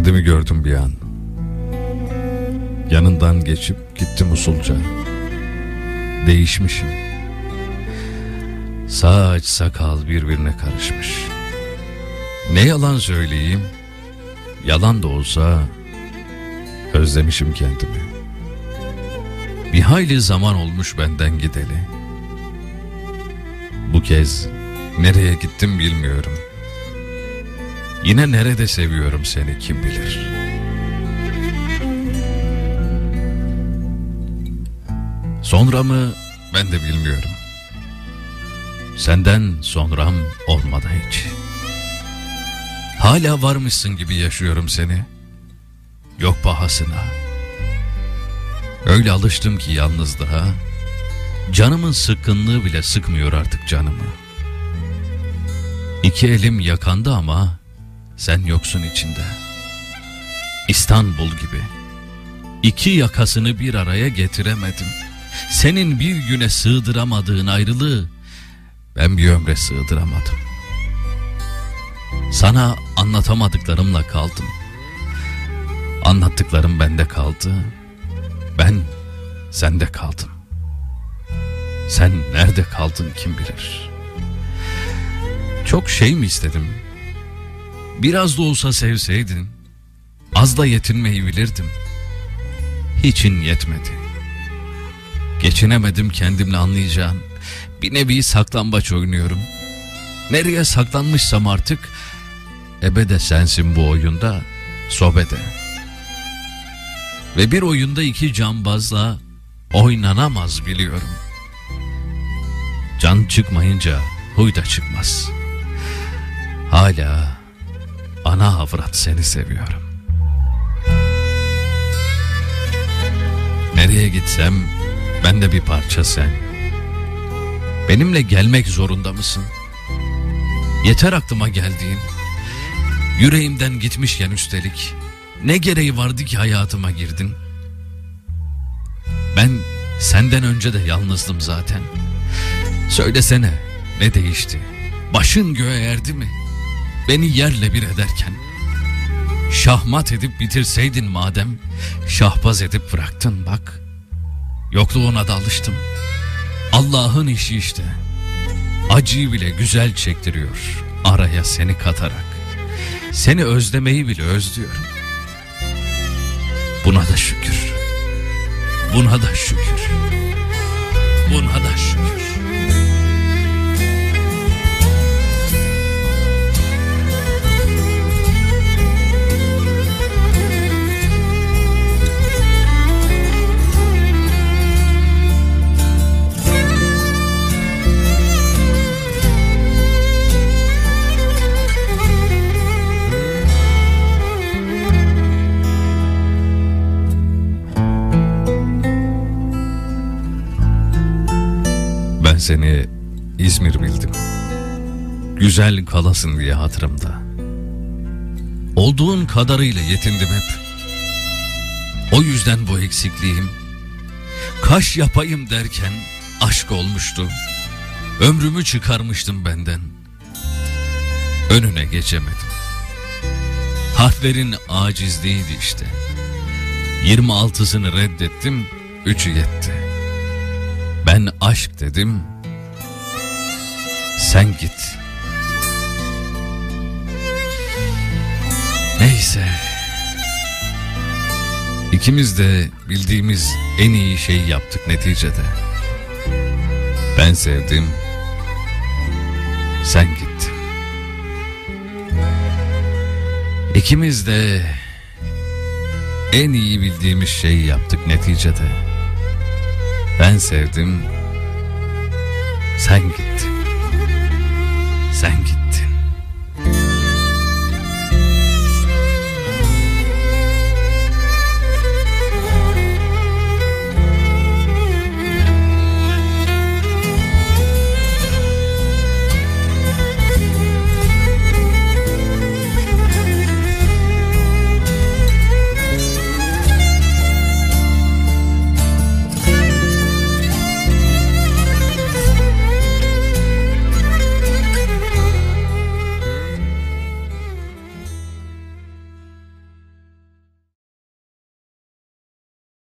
Kendimi gördüm bir an. Yanından geçip gittim usulca. Değişmişim. Saç sakal birbirine karışmış. Ne yalan söyleyeyim, yalan da olsa özlemişim kendimi. Bir hayli zaman olmuş benden gideli. Bu kez nereye gittim bilmiyorum. Yine nerede seviyorum seni kim bilir. Sonra mı ben de bilmiyorum. Senden sonram olmadı hiç. Hala varmışsın gibi yaşıyorum seni. Yok pahasına. Öyle alıştım ki yalnızlığa. Canımın sıkkınlığı bile sıkmıyor artık canımı. İki elim yakanda ama sen yoksun içinde. İstanbul gibi. İki yakasını bir araya getiremedim. Senin bir güne sığdıramadığın ayrılığı ben bir ömre sığdıramadım. Sana anlatamadıklarımla kaldım. Anlattıklarım bende kaldı. Ben sende kaldım. Sen nerede kaldın kim bilir. Çok şey mi istedim? Biraz da olsa sevseydin, az da yetinmeyi bilirdim. Hiçin yetmedi. Geçinemedim kendimle anlayacağın. Bir nevi saklambaç oynuyorum. Nereye saklanmışsam artık, ebede sensin bu oyunda, sobede. Ve bir oyunda iki cambazla oynanamaz biliyorum. Can çıkmayınca huy da çıkmaz. Hala ana avrat seni seviyorum. Nereye gitsem ben de bir parça sen. Benimle gelmek zorunda mısın? Yeter aklıma geldiğin. Yüreğimden gitmişken üstelik ne gereği vardı ki hayatıma girdin? Ben senden önce de yalnızdım zaten. Söylesene ne değişti? Başın göğe erdi mi? Beni yerle bir ederken. Şahmat edip bitirseydin madem, şahbaz edip bıraktın bak. Yokluğuna da alıştım. Allah'ın işi işte. Acıyı bile güzel çektiriyor araya seni katarak. Seni özlemeyi bile özlüyorum. Buna da şükür. Buna da şükür. Buna da şükür. Ben seni İzmir bildim. Güzel kalasın diye hatırımda. Olduğun kadarıyla yetindim hep. O yüzden bu eksikliğim. Kaş yapayım derken aşk olmuştu. Ömrümü çıkarmıştım benden. Önüne geçemedim. Harflerin acizliğiydi işte. 26'sını reddettim, 3'ü yetti. Ben aşk dedim, sen git. Neyse. İkimiz de bildiğimiz en iyi şeyi yaptık neticede. Ben sevdim, sen gittin. İkimiz de en iyi bildiğimiz şeyi yaptık neticede. Ben sevdim, sen gittin.